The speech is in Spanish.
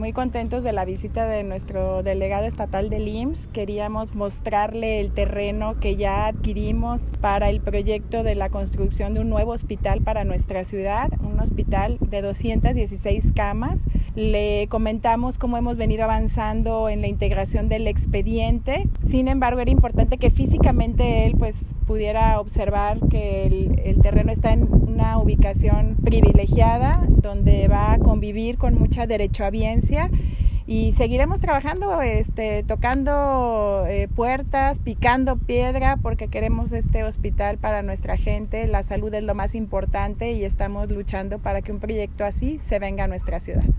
Muy contentos de la visita de nuestro delegado estatal del IMSS. Queríamos mostrarle el terreno que ya adquirimos para el proyecto de la construcción de un nuevo hospital para nuestra ciudad, un hospital de 216 camas. Le comentamos cómo hemos venido avanzando en la integración del expediente. Sin embargo, era importante que físicamente él pudiera observar que el terreno está en una ubicación privilegiada, donde va a convivir con mucha derechohabiencia, y seguiremos trabajando, tocando puertas, picando piedra, porque queremos este hospital para nuestra gente. La salud es lo más importante y estamos luchando para que un proyecto así se venga a nuestra ciudad.